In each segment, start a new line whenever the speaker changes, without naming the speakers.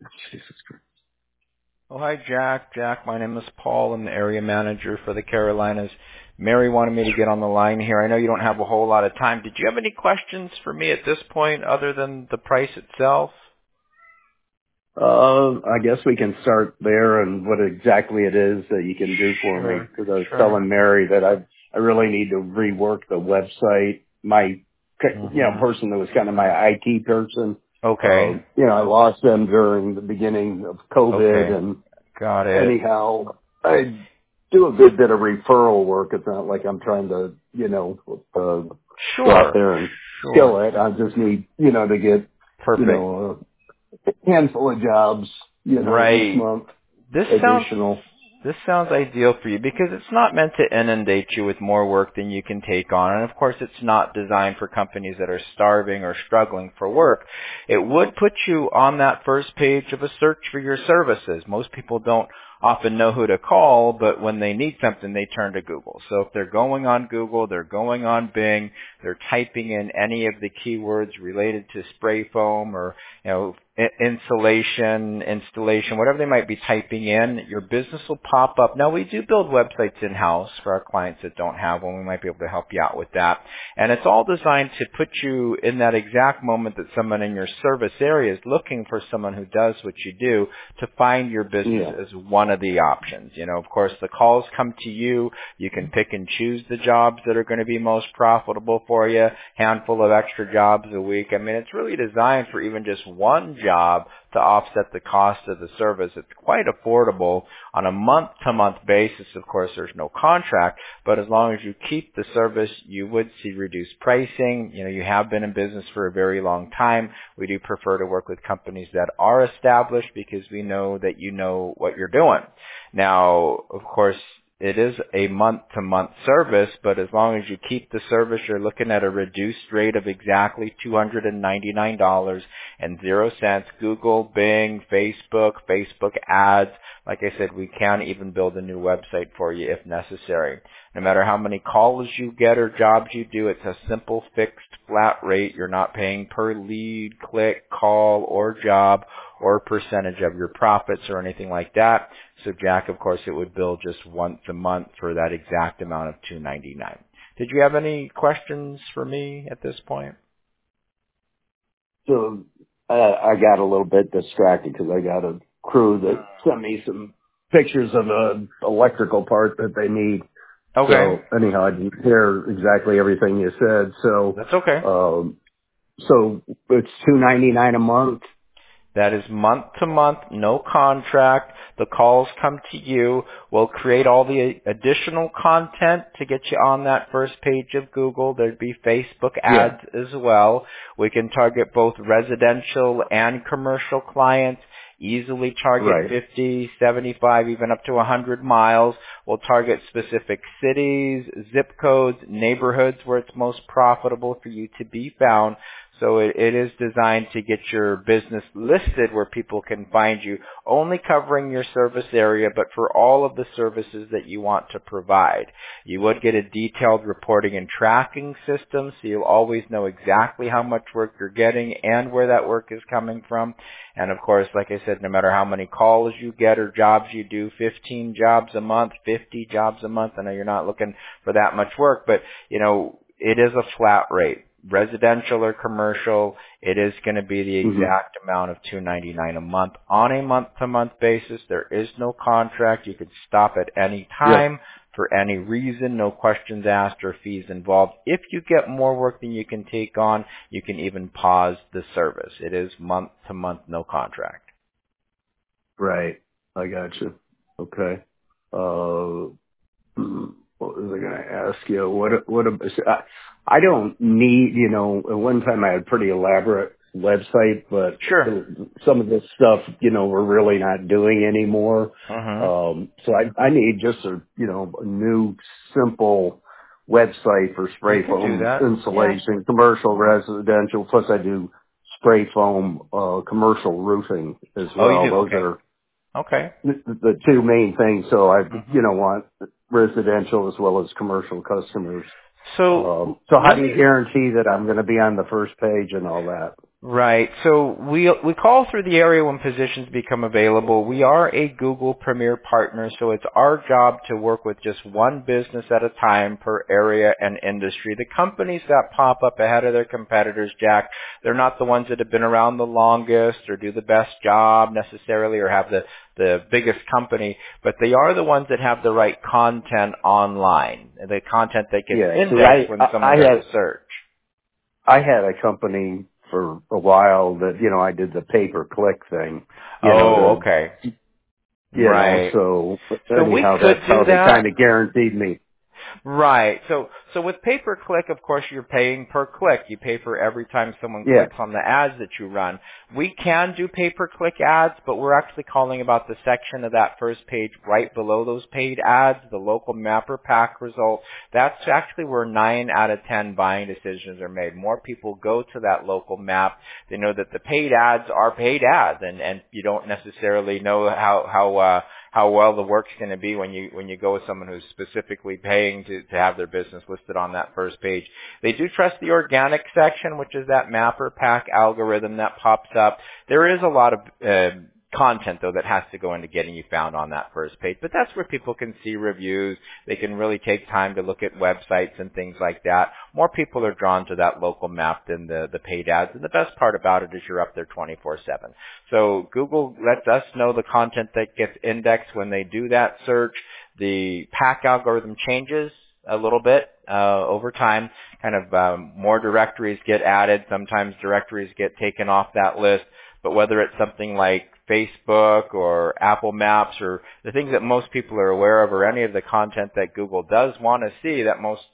Jesus Christ.
Oh, hi, Jack. Jack, my name is Paul. I'm the area manager for the Carolinas. Mary wanted me to get on the line here. I know you don't have a whole lot of time. Did you have any questions for me at this point other than the price itself?
I guess we can start there and what exactly it is that you can do for me.
Sure,
Because I was
sure.
telling Mary that I really need to rework the website. My, person that was kind of my IT person,
Okay,
I lost them during the beginning of COVID,
okay.
and
Got it.
anyhow, I do a good bit of referral work. It's not like I'm trying to, go out
Sure,
there and
sure.
kill it. I just need, to get,
Perfect.
a handful of jobs, each
Right.
month
This sounds
additional.
this sounds ideal for you because it's not meant to inundate you with more work than you can take on. And of course, it's not designed for companies that are starving or struggling for work. It would put you on that first page of a search for your services. Most people don't often know who to call, but when they need something, they turn to Google. So if they're going on Google, they're going on Bing, they're typing in any of the keywords related to spray foam or, insulation, installation, whatever they might be typing in, your business will pop up. Now, we do build websites in-house for our clients that don't have one. We might be able to help you out with that. And it's all designed to put you in that exact moment that someone in your service area is looking for someone who does what you do to find your business
Yeah.
as one of the options. Of course, the calls come to you. You can pick and choose the jobs that are going to be most profitable for you, handful of extra jobs a week. I mean, it's really designed for even just one job to offset the cost of the service. It's quite affordable on a month-to-month basis. Of course, there's no contract, but as long as you keep the service, you would see reduced pricing. You have been in business for a very long time. We do prefer to work with companies that are established because we know that you know what you're doing. Now, of course, it is a month-to-month service, but as long as you keep the service, you're looking at a reduced rate of exactly $299.00. Google, Bing, Facebook ads. Like I said, we can even build a new website for you if necessary. No matter how many calls you get or jobs you do, it's a simple fixed flat rate. You're not paying per lead, click, call, or job, or percentage of your profits or anything like that. So Jack, of course, it would bill just once a month for that exact amount of $299. Did you have any questions for me at this point?
So I got a little bit distracted because I got a crew that sent me some pictures of a electrical part that they need.
Okay.
So anyhow, I didn't hear exactly everything you said.
That's okay.
So it's $299 a month.
That is month to month, no contract. The calls come to you. We'll create all the additional content to get you on that first page of Google. There'd be Facebook
Yeah.
ads as well. We can target both residential and commercial clients. Easily target
Right.
50, 75, even up to 100 miles. We'll target specific cities, zip codes, neighborhoods where it's most profitable for you to be found. So it is designed to get your business listed where people can find you, only covering your service area, but for all of the services that you want to provide. You would get a detailed reporting and tracking system, so you'll always know exactly how much work you're getting and where that work is coming from. And of course, like I said, no matter how many calls you get or jobs you do, 15 jobs a month, 50 jobs a month, I know you're not looking for that much work, but it is a flat rate. Residential or commercial, it is going to be the
Hmm.
exact amount of $299 a month on a month-to-month basis. There is no contract. You could stop at any
Yep.
time for any reason, no questions asked or fees involved. If you get more work than you can take on, you can even pause the service. It is month-to-month, no contract.
Right. I got you. Okay. What was I going to ask you? I don't need, at one time I had a pretty elaborate website, but
Sure.
some of this stuff, we're really not doing anymore. So I need just a new simple website for
We
spray
can do
foam
that. Yeah.
insulation, commercial, residential, plus I do spray foam, commercial roofing as
Oh, you
well.
do?
Those
Okay.
are
Okay.
the two main things. So I,
hmm
want residential as well as commercial customers.
So
So how
let
do you
me
guarantee that I'm going to be on the first page and all that?
Right. So we call through the area when positions become available. We are a Google Premier partner, so it's our job to work with just one business at a time per area and industry. The companies that pop up ahead of their competitors, Jack, they're not the ones that have been around the longest or do the best job necessarily or have the biggest company, but they are the ones that have the right content online, the content that gets
Yeah.
indexed when someone does a search.
I had a company for a while that, I did the pay-per-click thing,
Okay. Right.
so
So we
anyhow,
could
that's
do
how they
that.
kind of guaranteed me.
Right. So with pay-per-click, of course, you're paying per click. You pay for every time someone
Yeah.
clicks on the ads that you run. We can do pay-per-click ads, but we're actually calling about the section of that first page right below those paid ads, the local mapper pack result. That's actually where 9 out of 10 buying decisions are made. More people go to that local map. They know that the paid ads are paid ads, and you don't necessarily know how well the work's going to be when you go with someone who's specifically paying to have their business listed on that first page. They do trust the organic section, which is that mapper pack algorithm that pops up. There is a lot of content, though, that has to go into getting you found on that first page. But that's where people can see reviews. They can really take time to look at websites and things like that. More people are drawn to that local map than the paid ads. And the best part about it is you're up there 24/7. So Google lets us know the content that gets indexed when they do that search. The pack algorithm changes a little bit over time. Kind of more directories get added. Sometimes directories get taken off that list. But whether it's something like Facebook or Apple Maps or the things that most people are aware of or any of the content that Google does want to see that most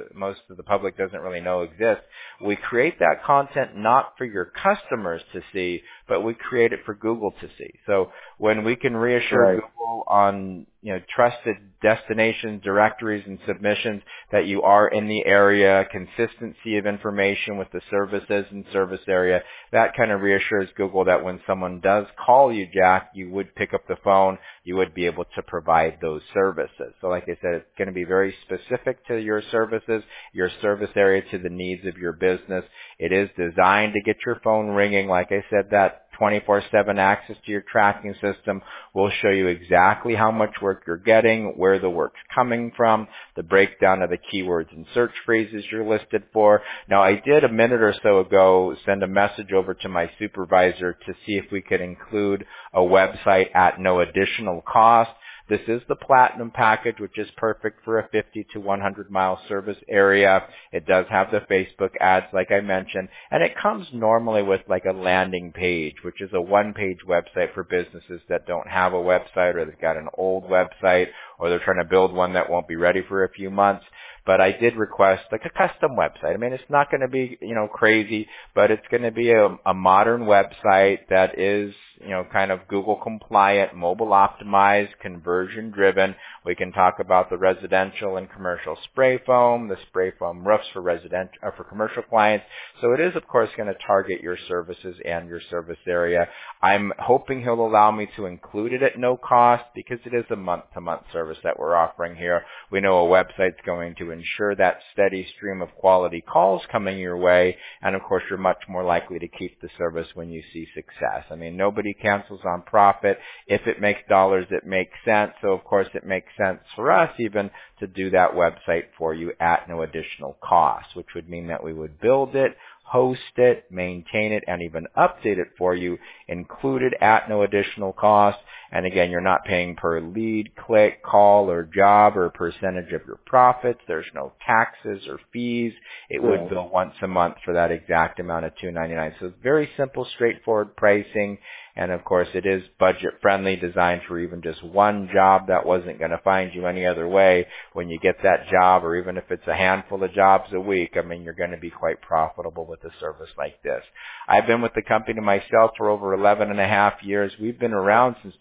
of the public doesn't really know exists, we create that content not for your customers to see, but we create it for Google to see. So when we can reassure Google on trusted destinations, directories, and submissions that you are in the area, consistency of information with the services and service area, that kind of reassures Google that when someone does call you, Jack, you would pick up the phone, you would be able to provide those services. So like I said, it's going to be very specific to your services, your service area, to the needs of your business. It is designed to get your phone ringing. Like I said, that 24/7 access to your tracking system will show you exactly how much work you're getting, where the work's coming from, the breakdown of the keywords and search phrases you're listed for. Now, I did a minute or so ago send a message over to my supervisor to see if we could include a website at no additional cost. This is the Platinum package, which is perfect for a 50 to 100 mile service area. It does have the Facebook ads, like I mentioned, and it comes normally with like a landing page, which is a one-page website for businesses that don't have a website, or they've got an old website, or they're trying to build one that won't be ready for a few months. But I did request like a custom website. I mean, it's not going to be, crazy, but it's going to be a modern website that is, kind of Google compliant, mobile optimized, conversion driven. We can talk about the residential and commercial spray foam, the spray foam roofs for for commercial clients. So it is, of course, going to target your services and your service area. I'm hoping he'll allow me to include it at no cost because it is a month-to-month service that we're offering here. We know a website's going to ensure that steady stream of quality calls coming your way, and of course, you're much more likely to keep the service when you see success. I mean, nobody cancels on profit. If it makes dollars, it makes sense. So, of course, it makes sense for us even to do that website for you at no additional cost, which would mean that we would build it, host it, maintain it, and even update it for you, included at no additional cost. And again, you're not paying per lead, click, call, or job, or percentage of your profits. There's no taxes or fees. It would bill once a month for that exact amount of $2.99. So it's very simple, straightforward pricing. And of course, it is budget friendly, designed for even just one job that wasn't going to find you any other way. When you get that job, or even if it's a handful of jobs a week, I mean, you're going to be quite profitable with a service like this. I've been with the company myself for over 11 and a half years. We've been around since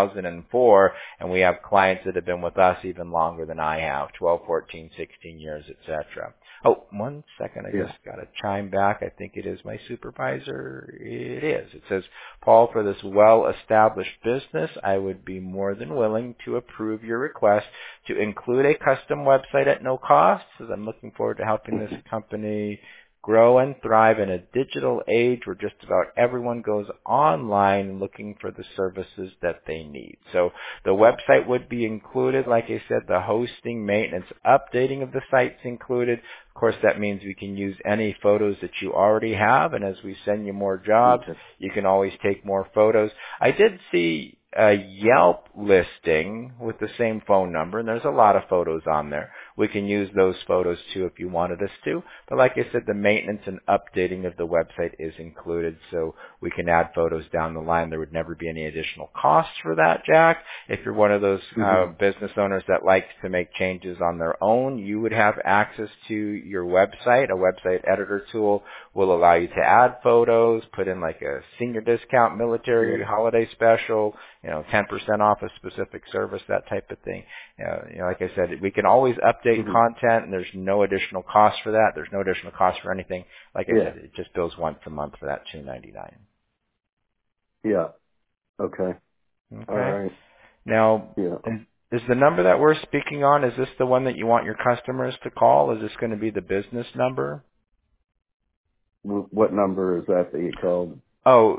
2004, and we have clients that have been with us even longer than I have, 12, 14, 16 years, etc. Oh, 1 second. I just got to chime back. I think it is my supervisor. It is. It says, Paul, for this well-established business, I would be more than willing to approve your request to include a custom website at no cost, as I'm looking forward to helping this company grow and thrive in a digital age where just about everyone goes online looking for the services that they need. So the website would be included. Like I said, the hosting, maintenance, updating of the site's included. Of course, that means we can use any photos that you already have, and as we send you more jobs,
Okay.
you can always take more photos. I did see a Yelp listing with the same phone number, and there's a lot of photos on there. We can use those photos too if you wanted us to. But like I said, the maintenance and updating of the website is included, so we can add photos down the line. There would never be any additional costs for that, Jack. If you're one of those business owners that likes to make changes on their own, you would have access to your website. A website editor tool will allow you to add photos, put in like a senior discount, military, holiday special, 10% off a specific service, that type of thing. Like I said, we can always update content, and there's no additional cost for that. There's no additional cost for anything. Like I said, it just bills once a month for that $2.99.
Yeah. Okay.
Okay.
All right.
Now,
Yeah.
is the number that we're speaking on, is this the one that you want your customers to call? Is this going to be the business number?
What number is that you called?
Oh,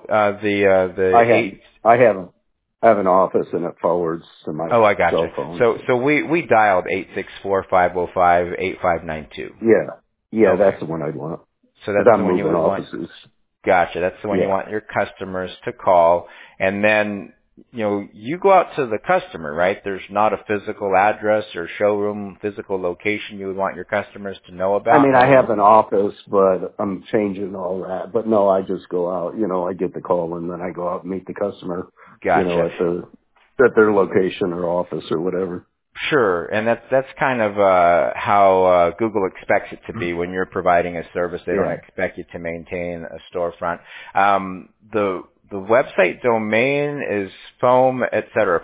I have an office and it forwards to my
Oh, I gotcha.
cell phone.
So we dialed 864-505-8592.
Yeah,
Okay.
that's the one I'd want.
So
But
that's the
I'm
one you
moving
would want.
offices.
Gotcha. That's the one you want your customers to call. And then, you go out to the customer, right? There's not a physical address or showroom, physical location you would want your customers to know about?
I mean, I have an office, but I'm changing all that. But no, I just go out, I get the call and then I go out and meet the customer,
Gotcha.
at their location or office or whatever.
Sure, and that's kind of how Google expects it to be when you're providing a service. They don't expect you to maintain a storefront. The website domain is foam, etc.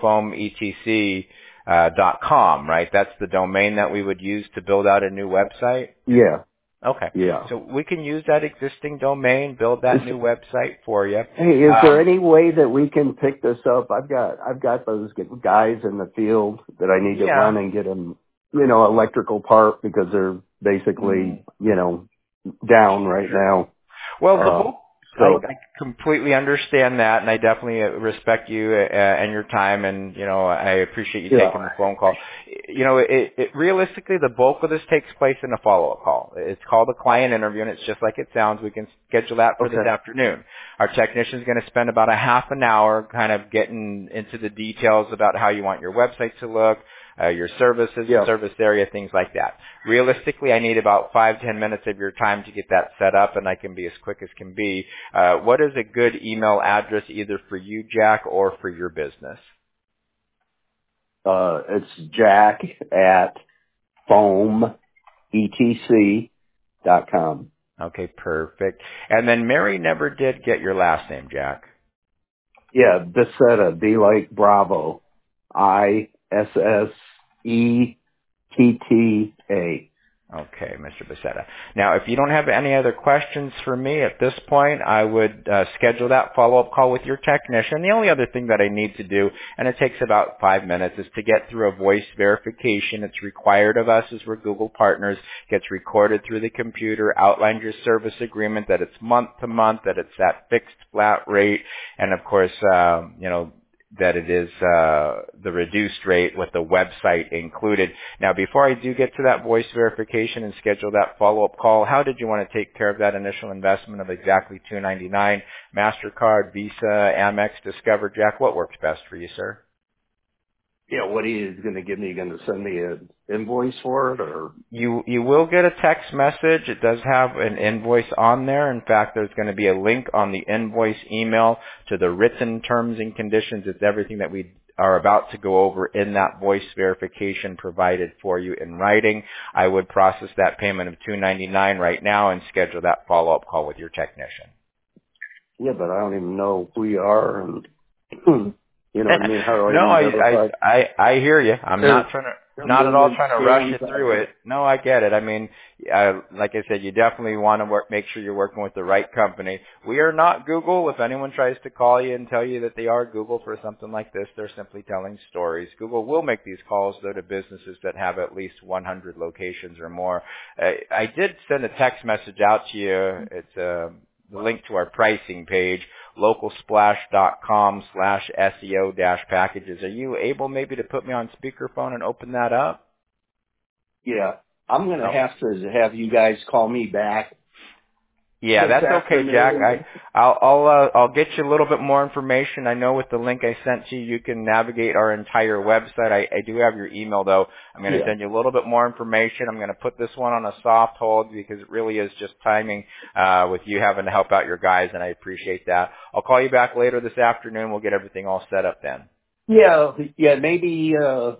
foam.com, right? That's the domain that we would use to build out a new website.
Yeah.
Okay.
Yeah.
So we can use that existing domain, build that new website for you.
Hey, is there any way that we can pick this up? I've got those guys in the field that I need to run and get them, electrical part because they're basically, down right now.
Well, the whole I completely understand that, and I definitely respect you and your time, and I appreciate you taking the phone call. Realistically, the bulk of this takes place in a follow-up call. It's called a client interview, and it's just like it sounds. We can schedule that for this afternoon. Our technician is going to spend about a half an hour kind of getting into the details about how you want your website to look, your services, service area, things like that. Realistically, I need about 5-10 minutes of your time to get that set up, and I can be as quick as can be. What is a good email address either for you, Jack, or for your business?
It's Jack at foametc.com.
Okay, perfect. And then Mary never did get your last name, Jack.
Yeah, Bissetta, B like Bravo, ISSETTA.
Okay, Mr. Bissetta. Now, if you don't have any other questions for me at this point, I would schedule that follow-up call with your technician. The only other thing that I need to do, and it takes about 5 minutes, is to get through a voice verification. It's required of us as we're Google partners. Gets recorded through the computer, outlines your service agreement, that it's month to month, that it's that fixed flat rate, and of course, that it is the reduced rate with the website included. Now, before I do get to that voice verification and schedule that follow-up call, how did you want to take care of that initial investment of exactly $299? MasterCard, Visa, Amex, Discover, Jack, what works best for you, sir?
Yeah, what he is going to give me? You going to send me an invoice for it, or?
You will get a text message. It does have an invoice on there. In fact, there's going to be a link on the invoice email to the written terms and conditions. It's everything that we are about to go over in that voice verification provided for you in writing. I would process that payment of $299 right now and schedule that follow-up call with your technician.
Yeah, but I don't even know who you are, and you know what I mean? How do I
I hear you. I'm not trying to. Not at all trying to rush you through it. No, I get it. I mean, like I said, you definitely want to make sure you're working with the right company. We are not Google. If anyone tries to call you and tell you that they are Google for something like this, they're simply telling stories. Google will make these calls, though, to businesses that have at least 100 locations or more. I did send a text message out to you. It's the link to our pricing page, localsplash.com/SEO-packages. Are you able maybe to put me on speakerphone and open that up?
Yeah. I'm going to have to have you guys call me back.
Yeah, that's okay, Jack. I'll get you a little bit more information. I know with the link I sent to you, you can navigate our entire website. I do have your email though. I'm going to send you a little bit more information. I'm going to put this one on a soft hold because it really is just timing with you having to help out your guys, and I appreciate that. I'll call you back later this afternoon. We'll get everything all set up then.
Yeah, maybe.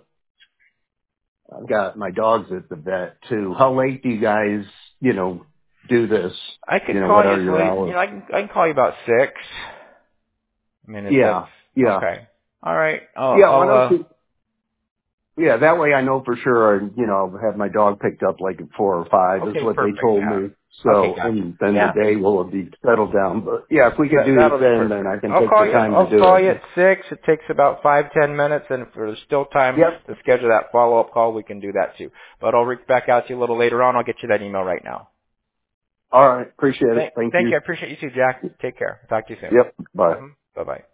I've got my dogs at the vet too. How late do you guys, do this?
I can call you late. I can call you about 6. I mean,
yeah.
Okay. All right.
That way I know for sure. I'll have my dog picked up like at 4 or 5 is what they told me. So, and then the day will be settled down. But yeah, if we could do it then I can take the time to do it.
I'll call you at 6. It takes about 5-10 minutes, and if there's still time to schedule that follow-up call, we can do that too. But I'll reach back out to you a little later on. I'll get you that email right now.
All right. Appreciate it. Thank you.
I appreciate you too, Jack. Take care. Talk to you soon.
Yep. Bye.
Bye-bye.